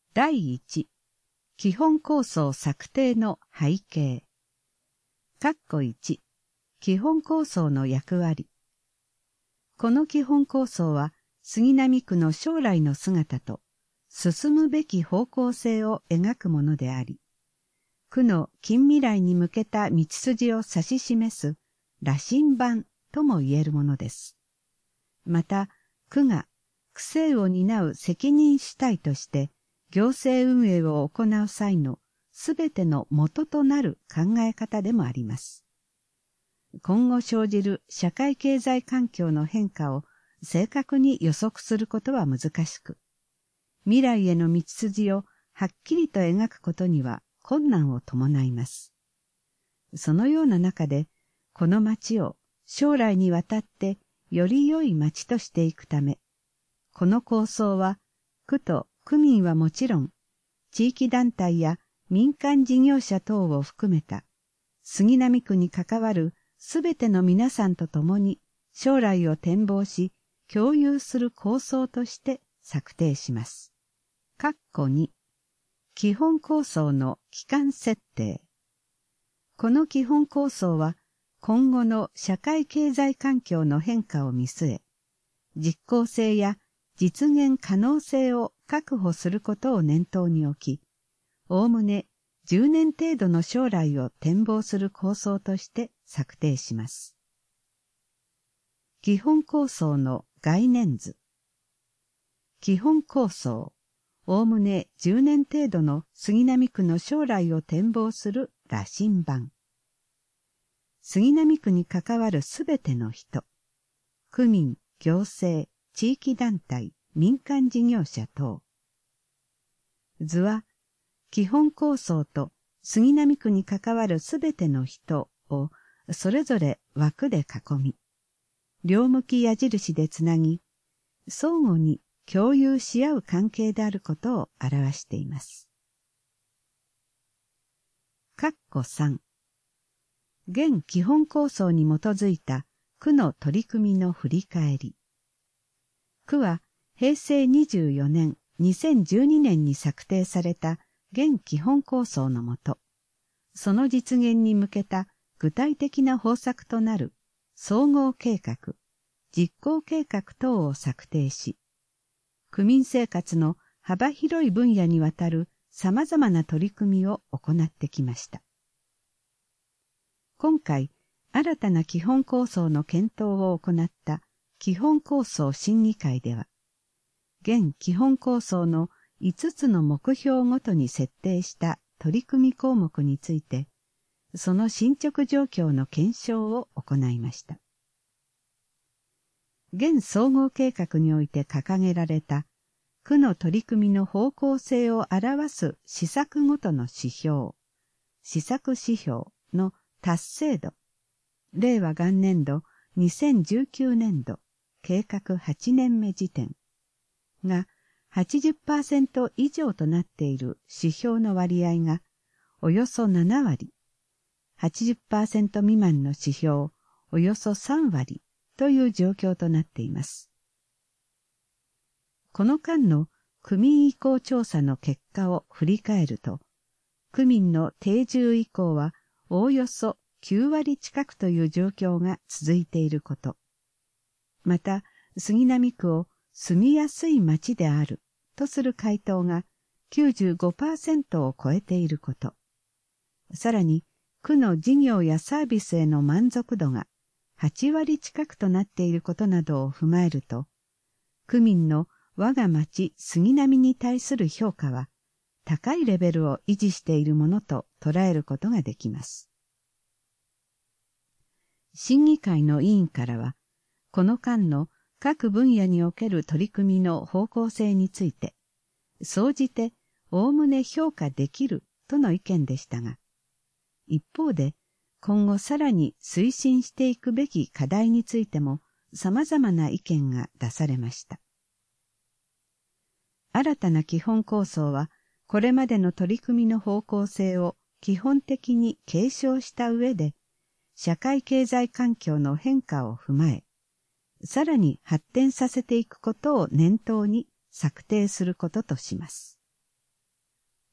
第1、基本構想策定の背景。括弧1、基本構想の役割。この基本構想は、杉並区の将来の姿と、進むべき方向性を描くものであり、区の近未来に向けた道筋を指し示す羅針盤とも言えるものです。また、区が区政を担う責任主体として行政運営を行う際のすべての元となる考え方でもあります。今後生じる社会経済環境の変化を正確に予測することは難しく、未来への道筋をはっきりと描くことには困難を伴います。そのような中で、この町を将来にわたってより良い町としていくため、この構想は区と区民はもちろん、地域団体や民間事業者等を含めた杉並区に関わるすべての皆さんと共に将来を展望し共有する構想として策定します。括弧2、基本構想の期間設定。この基本構想は今後の社会経済環境の変化を見据え、実効性や実現可能性を確保することを念頭に置き、おおむね10年程度の将来を展望する構想として策定します。基本構想の概念図。基本構想、おおむね10年程度の杉並区の将来を展望する羅針盤。杉並区に関わるすべての人、区民、行政、地域団体、民間事業者等。図は、基本構想と杉並区に関わるすべての人をそれぞれ枠で囲み、両向き矢印でつなぎ、相互に共有し合う関係であることを表しています。括弧3、現基本構想に基づいた区の取り組みの振り返り。区は平成24年、2012年に策定された現基本構想のもと、その実現に向けた具体的な方策となる総合計画、実行計画等を策定し、区民生活の幅広い分野にわたる様々な取り組みを行ってきました。今回、新たな基本構想の検討を行った基本構想審議会では、現基本構想の5つの目標ごとに設定した取り組み項目について、その進捗状況の検証を行いました。現総合計画において掲げられた区の取り組みの方向性を表す施策ごとの指標、施策指標の達成度、令和元年度2019年度計画8年目時点が 80% 以上となっている指標の割合がおよそ7割、80% 未満の指標およそ3割という状況となっています。この間の区民意向調査の結果を振り返ると、区民の定住意向はおおよそ9割近くという状況が続いていること。また、杉並区を住みやすい町であるとする回答が 95% を超えていること。さらに、区の事業やサービスへの満足度が8割近くとなっていることなどを踏まえると、区民の我が町杉並に対する評価は高いレベルを維持しているものと捉えることができます。審議会の委員からは、この間の各分野における取り組みの方向性について、総じておおむね評価できるとの意見でしたが、一方で今後さらに推進していくべき課題についても様々な意見が出されました。新たな基本構想は、これまでの取り組みの方向性を基本的に継承した上で、社会経済環境の変化を踏まえ、さらに発展させていくことを念頭に策定することとします。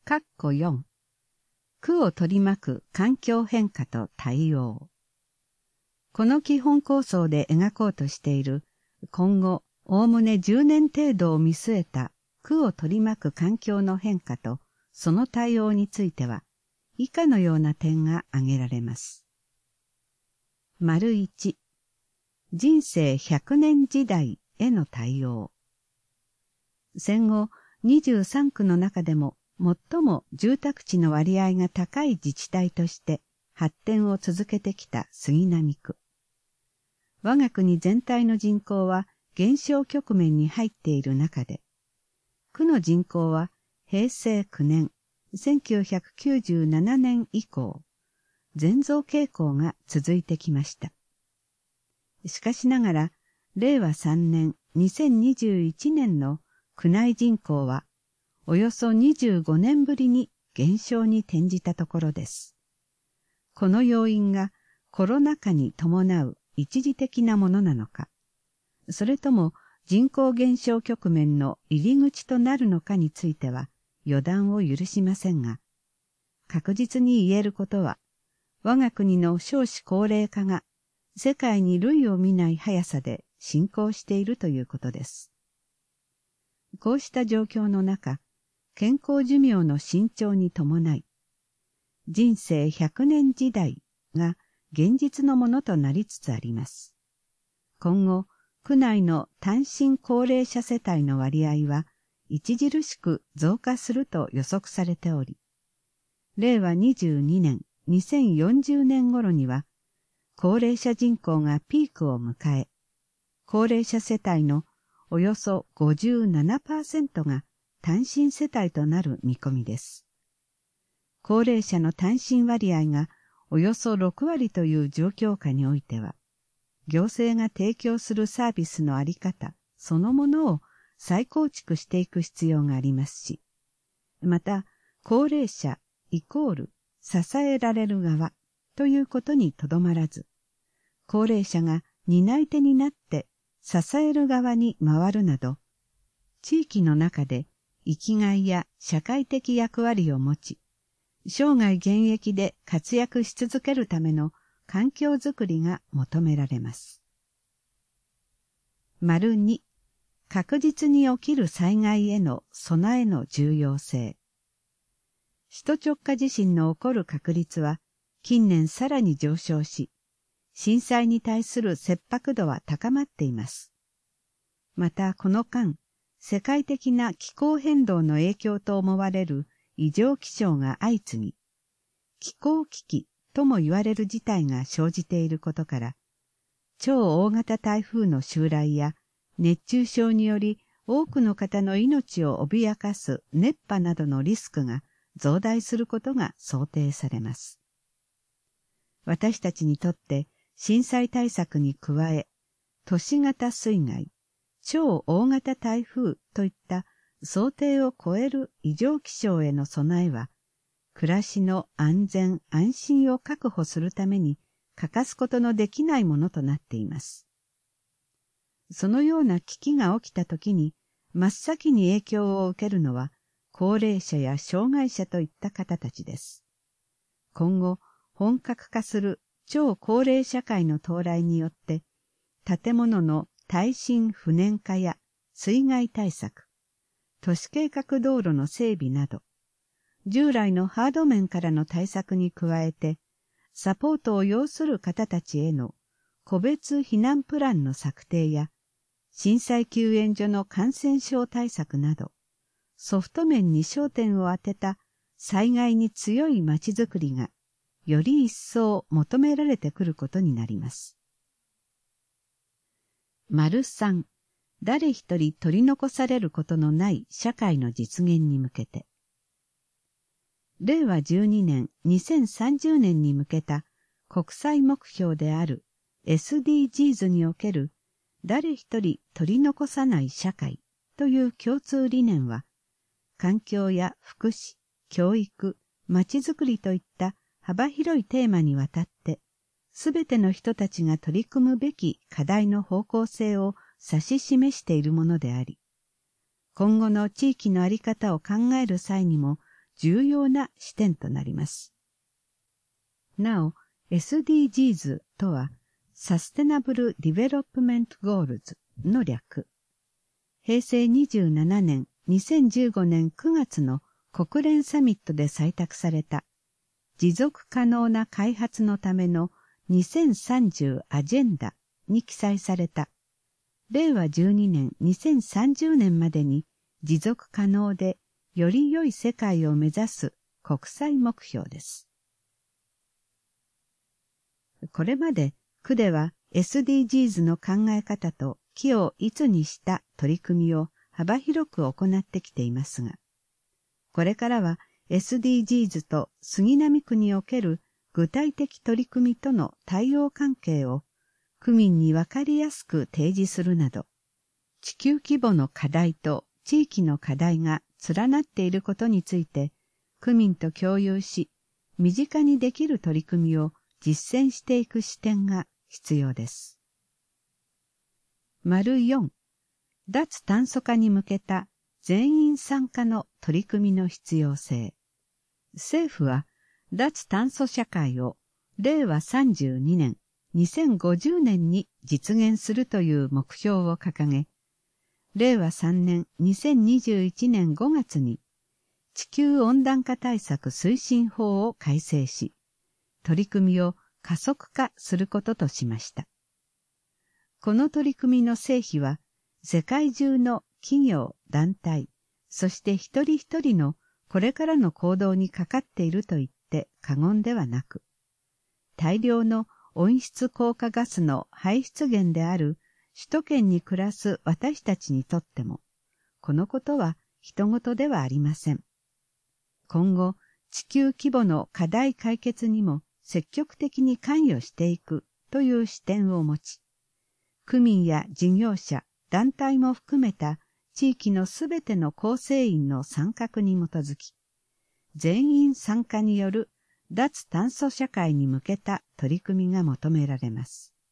4、区を取り巻く環境変化と対応。この基本構想で描こうとしている今後おおむね10年程度を見据えた区を取り巻く環境の変化とその対応については以下のような点が挙げられます。1、人生100年時代への対応。戦後23区の中でも最も住宅地の割合が高い自治体として発展を続けてきた杉並区。我が国全体の人口は減少局面に入っている中で、区の人口は平成9年、1997年以降、減増傾向が続いてきました。しかしながら、令和3年、2021年の区内人口は、およそ25年ぶりに減少に転じたところです。この要因がコロナ禍に伴う一時的なものなのか、それとも人口減少局面の入り口となるのかについては予断を許しませんが、確実に言えることは、我が国の少子高齢化が世界に類を見ない速さで進行しているということです。こうした状況の中、健康寿命の伸長に伴い、人生100年時代が現実のものとなりつつあります。今後、区内の単身高齢者世帯の割合は著しく増加すると予測されており、令和22年、2040年頃には、高齢者人口がピークを迎え、高齢者世帯のおよそ 57% が単身世帯となる見込みです。高齢者の単身割合がおよそ6割という状況下においては、行政が提供するサービスのあり方そのものを再構築していく必要がありますし、また、高齢者イコール支えられる側ということにとどまらず、高齢者が担い手になって支える側に回るなど、地域の中で生きがいや社会的役割を持ち、生涯現役で活躍し続けるための環境づくりが求められます。2、確実に起きる災害への備えの重要性。首都直下地震の起こる確率は近年さらに上昇し、震災に対する切迫度は高まっています。またこの間、世界的な気候変動の影響と思われる異常気象が相次ぎ、気候危機とも言われる事態が生じていることから、超大型台風の襲来や熱中症により多くの方の命を脅かす熱波などのリスクが増大することが想定されます。私たちにとって震災対策に加え、都市型水害、超大型台風といった想定を超える異常気象への備えは、暮らしの安全安心を確保するために欠かすことのできないものとなっています。そのような危機が起きたときに真っ先に影響を受けるのは高齢者や障害者といった方たちです。今後本格化する超高齢社会の到来によって建物の耐震不燃化や水害対策、都市計画道路の整備など、従来のハード面からの対策に加えて、サポートを要する方たちへの個別避難プランの策定や、震災救援所の感染症対策など、ソフト面に焦点を当てた災害に強いまちづくりが、より一層求められてくることになります。3、誰一人取り残されることのない社会の実現に向けて。令和12年、2030年に向けた国際目標である SDGs における誰一人取り残さない社会という共通理念は、環境や福祉、教育、まちづくりといった幅広いテーマにわたって、すべての人たちが取り組むべき課題の方向性を指し示しているものであり、今後の地域の在り方を考える際にも重要な視点となります。なお、SDGs とは、サステナブル・ディベロップメント・ゴールズの略。平成27年、2015年9月の国連サミットで採択された、持続可能な開発のための2030アジェンダに記載された、令和12年2030年までに持続可能でより良い世界を目指す国際目標です。これまで区では SDGs の考え方と木を一にした取り組みを幅広く行ってきていますが、これからは SDGs と杉並区における具体的取り組みとの対応関係を区民にわかりやすく提示するなど、地球規模の課題と地域の課題が連なっていることについて、区民と共有し、身近にできる取り組みを実践していく視点が必要です。4、脱炭素化に向けた全員参加の取り組みの必要性。政府は脱炭素社会を令和32年、2050年に実現するという目標を掲げ、令和3年2021年5月に地球温暖化対策推進法を改正し、取り組みを加速化することとしました。この取り組みの成否は、世界中の企業、団体、そして一人一人のこれからの行動にかかっていると言って過言ではなく、大量の温室効果ガスの排出源である首都圏に暮らす私たちにとっても、このことは人事ではありません。今後、地球規模の課題解決にも積極的に関与していくという視点を持ち、区民や事業者、団体も含めた地域のすべての構成員の参画に基づき、全員参加による脱炭素社会に向けた取り組みが求められます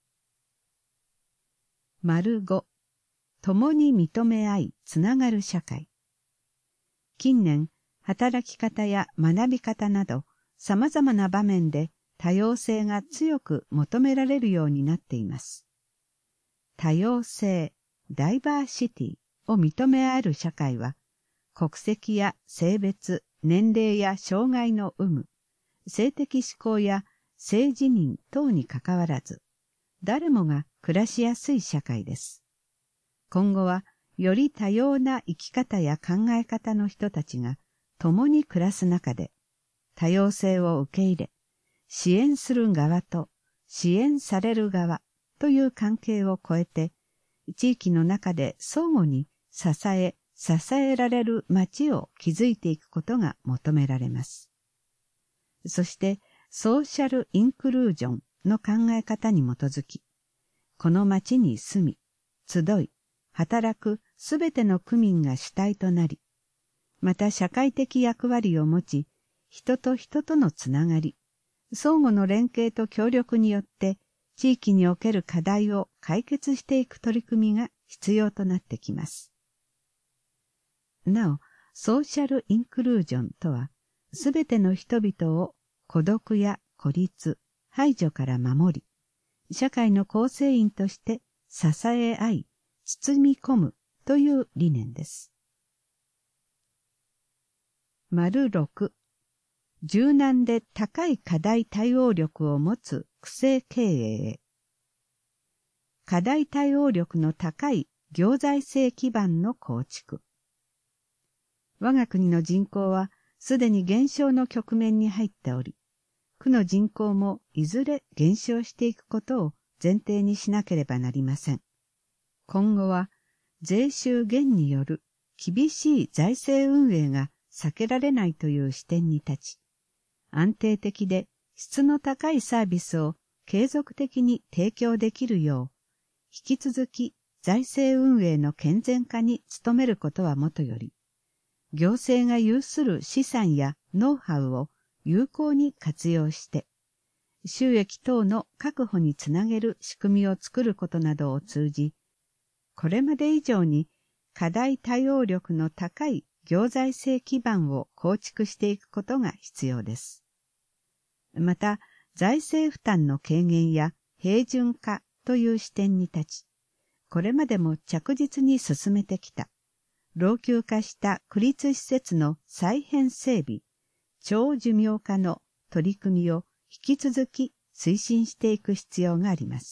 。5、共に認め合いつながる社会。近年、働き方や学び方など様々な場面で多様性が強く求められるようになっています。多様性、ダイバーシティを認め合える社会は、国籍や性別、年齢や障害の有無、性的指向や性自認等にかかわらず、誰もが暮らしやすい社会です。今後は、より多様な生き方や考え方の人たちが共に暮らす中で、多様性を受け入れ、支援する側と支援される側という関係を超えて、地域の中で相互に支えられる街を築いていくことが求められます。そして、ソーシャルインクルージョンの考え方に基づき、この街に住み、集い、働くすべての区民が主体となり、また社会的役割を持ち、人と人とのつながり、相互の連携と協力によって、地域における課題を解決していく取り組みが必要となってきます。なお、ソーシャルインクルージョンとは、すべての人々を孤独や孤立、排除から守り、社会の構成員として支え合い、包み込むという理念です。6、柔軟で高い課題対応力を持つ区政経営へ。課題対応力の高い行財政基盤の構築。我が国の人口はすでに減少の局面に入っており、区の人口もいずれ減少していくことを前提にしなければなりません。今後は税収減による厳しい財政運営が避けられないという視点に立ち、安定的で質の高いサービスを継続的に提供できるよう、引き続き財政運営の健全化に努めることはもとより、行政が有する資産やノウハウを有効に活用して、収益等の確保につなげる仕組みを作ることなどを通じ、これまで以上に課題対応力の高い行財政基盤を構築していくことが必要です。また、財政負担の軽減や平準化という視点に立ち、これまでも着実に進めてきた、老朽化した区立施設の再編整備、長寿命化の取り組みを引き続き推進していく必要があります。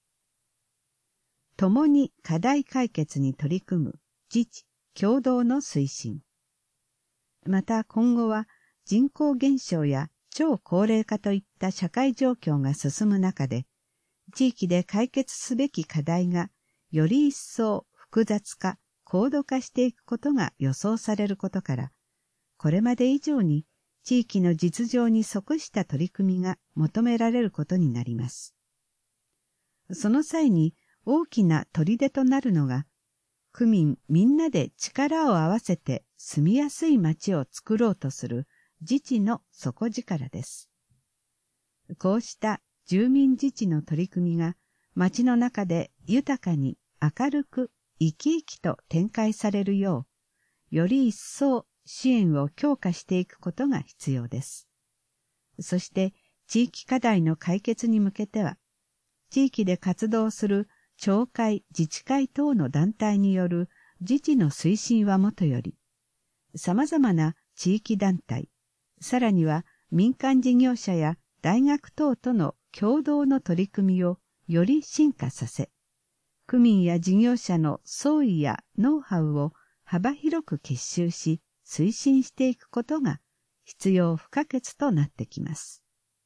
共に課題解決に取り組む自治・共同の推進。また今後は人口減少や超高齢化といった社会状況が進む中で、地域で解決すべき課題がより一層複雑化、高度化していくことが予想されることから、これまで以上に地域の実情に即した取り組みが求められることになります。その際に大きな砦となるのが、区民みんなで力を合わせて住みやすい街を作ろうとする自治の底力です。こうした住民自治の取り組みが街の中で豊かに明るく生き生きと展開されるよう、より一層支援を強化していくことが必要です。そして地域課題の解決に向けては、地域で活動する町会、自治会等の団体による自治の推進はもとより、様々な地域団体、さらには民間事業者や大学等との共同の取り組みをより進化させ、区民や事業者の創意やノウハウを幅広く結集し、推進していくことが必要不可欠となってきます。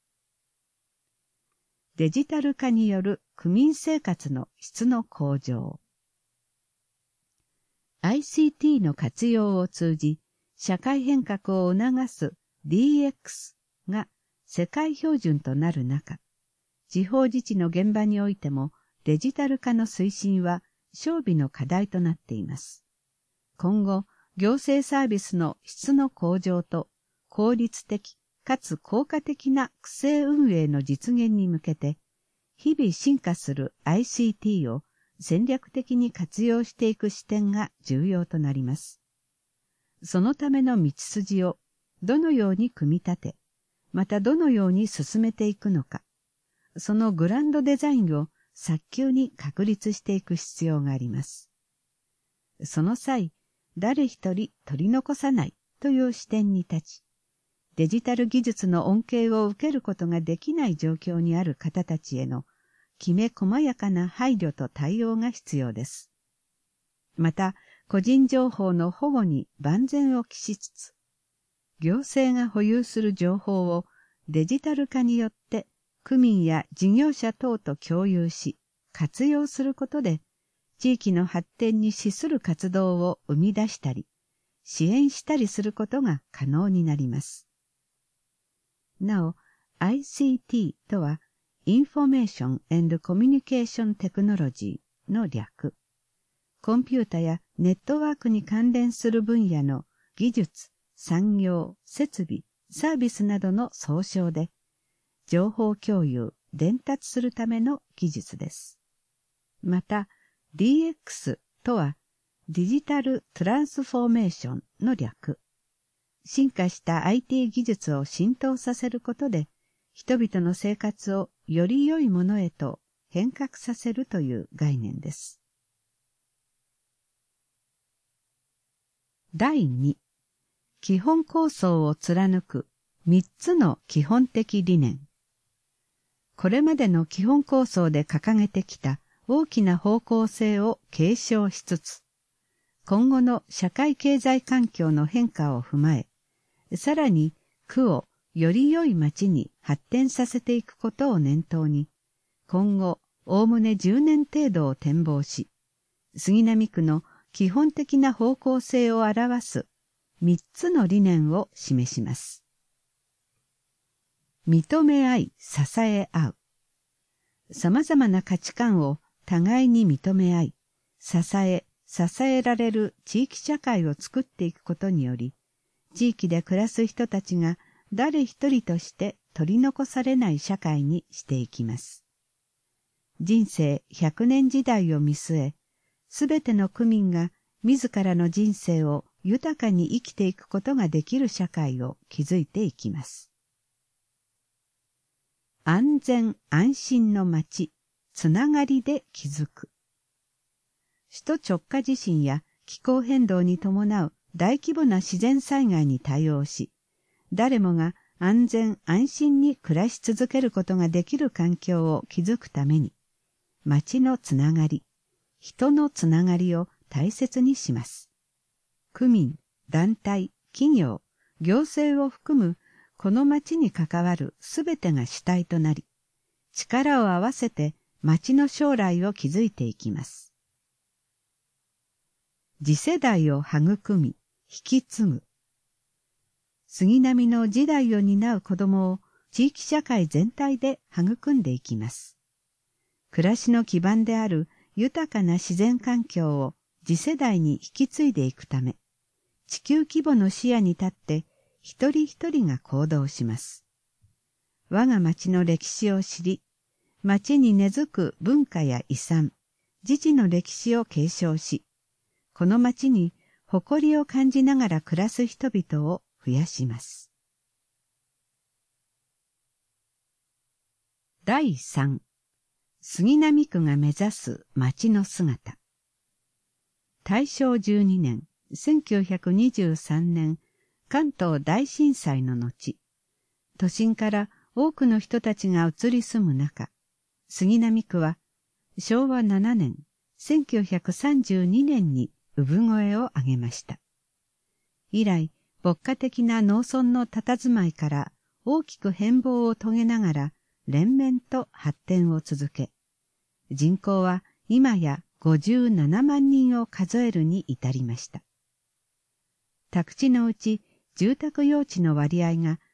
デジタル化による区民生活の質の向上。ICT の活用を通じ、社会変革を促す DX が世界標準となる中、地方自治の現場においてもデジタル化の推進は小備の課題となっています。今後、行政サービスの質の向上と効率的かつ効果的な区政運営の実現に向けて、日々進化する ICT を戦略的に活用していく視点が重要となります。そのための道筋をどのように組み立て、またどのように進めていくのか、そのグランドデザインを早急に確立していく必要があります。その際、誰一人取り残さないという視点に立ち、デジタル技術の恩恵を受けることができない状況にある方たちへのきめ細やかな配慮と対応が必要です。また、個人情報の保護に万全を期しつつ、行政が保有する情報をデジタル化によって区民や事業者等と共有し、活用することで、地域の発展に資する活動を生み出したり、支援したりすることが可能になります。なお、ICT とは、Information and Communication Technology の略。コンピュータやネットワークに関連する分野の技術、産業、設備、サービスなどの総称で、情報共有、伝達するための技術です。また、DX とは、デジタルトランスフォーメーションの略。進化した IT 技術を浸透させることで、人々の生活をより良いものへと変革させるという概念です。第2、基本構想を貫く3つの基本的理念。これまでの基本構想で掲げてきた大きな方向性を継承しつつ、今後の社会経済環境の変化を踏まえ、さらに区をより良い町に発展させていくことを念頭に、今後おおむね10年程度を展望し、杉並区の基本的な方向性を表す3つの理念を示します。認め合い、支え合う。様々な価値観を互いに認め合い、支えられる地域社会を作っていくことにより、地域で暮らす人たちが誰一人として取り残されない社会にしていきます。人生100年時代を見据え、すべての区民が自らの人生を豊かに生きていくことができる社会を築いていきます。安全安心の町、つながりで築く。首都直下地震や気候変動に伴う大規模な自然災害に対応し、誰もが安全安心に暮らし続けることができる環境を築くために、町のつながり、人のつながりを大切にします。区民、団体、企業、行政を含むこの町に関わるすべてが主体となり、力を合わせて町の将来を築いていきます。次世代を育み、引き継ぐ。杉並の次代を担う子どもを地域社会全体で育んでいきます。暮らしの基盤である豊かな自然環境を次世代に引き継いでいくため、地球規模の視野に立って一人一人が行動します。我が町の歴史を知り、町に根付く文化や遺産、自治の歴史を継承し、この町に誇りを感じながら暮らす人々を増やします。第3、杉並区が目指す町の姿。大正12年、1923年、関東大震災の後、都心から多くの人たちが移り住む中、杉並区は昭和7年、1932年に産声を上げました。以来、牧歌的な農村の佇まいから大きく変貌を遂げながら連綿と発展を続け、人口は今や57万人を数えるに至りました。宅地のうち住宅用地の割合が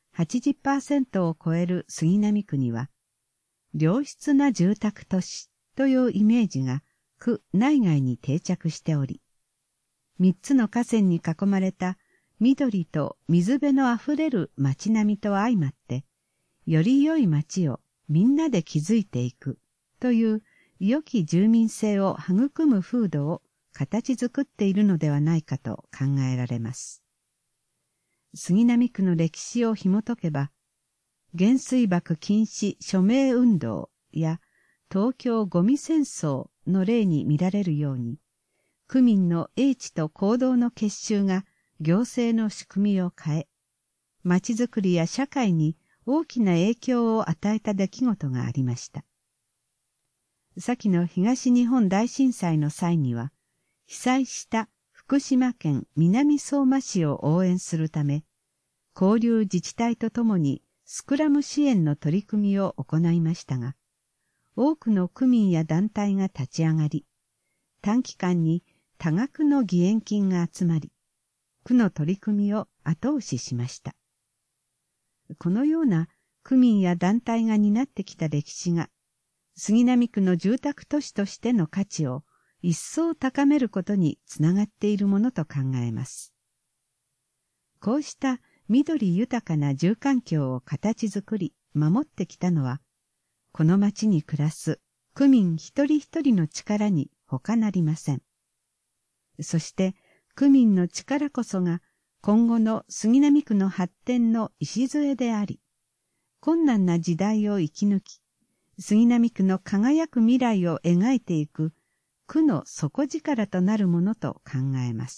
80% を超える杉並区には、良質な住宅都市というイメージが区内外に定着しており、3つの河川に囲まれた緑と水辺のあふれる町並みと相まって、より良い町をみんなで築いていくという良き住民性を育む風土を形作っているのではないかと考えられます。杉並区の歴史を紐解けば、原水爆禁止署名運動や東京ゴミ戦争の例に見られるように、区民の英知と行動の結集が行政の仕組みを変え、町づくりや社会に大きな影響を与えた出来事がありました。先の東日本大震災の際には、被災した福島県南相馬市を応援するため、交流自治体とともにスクラム支援の取り組みを行いましたが、多くの区民や団体が立ち上がり、短期間に多額の義援金が集まり、区の取り組みを後押ししました。このような区民や団体が担ってきた歴史が、杉並区の住宅都市としての価値を一層高めることにつながっているものと考えます。こうした緑豊かな住環境を形作り、守ってきたのは、この町に暮らす区民一人一人の力に他なりません。そして区民の力こそが今後の杉並区の発展の礎であり、困難な時代を生き抜き、杉並区の輝く未来を描いていく区の底力となるものと考えます。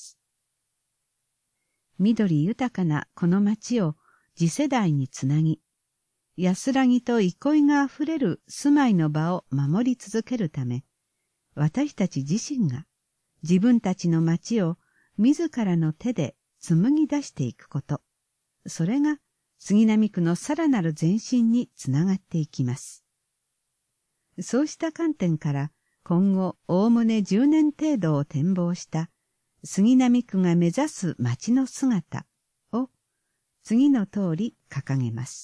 緑豊かなこの町を次世代につなぎ、安らぎと憩いがあふれる住まいの場を守り続けるため、私たち自身が自分たちの町を自らの手で紡ぎ出していくこと、それが杉並区のさらなる前進につながっていきます。そうした観点から今後おおむね10年程度を展望した杉並区が目指す町の姿を次の通り掲げます。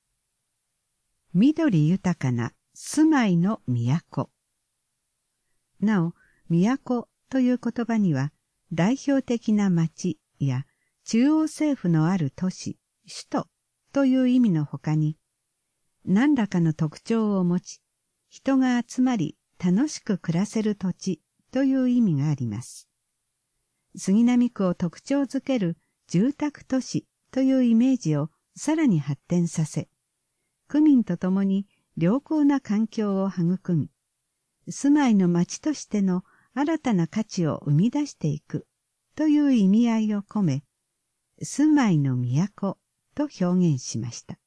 緑豊かな住まいの都。なお、都という言葉には代表的な町や中央政府のある都市、首都という意味のほかに、何らかの特徴を持ち、人が集まり楽しく暮らせる土地という意味があります。 杉並区を特徴づける住宅都市というイメージをさらに発展させ、区民と共に良好な環境を育み、住まいの町としての新たな価値を生み出していくという意味合いを込め、住まいの都と表現しました。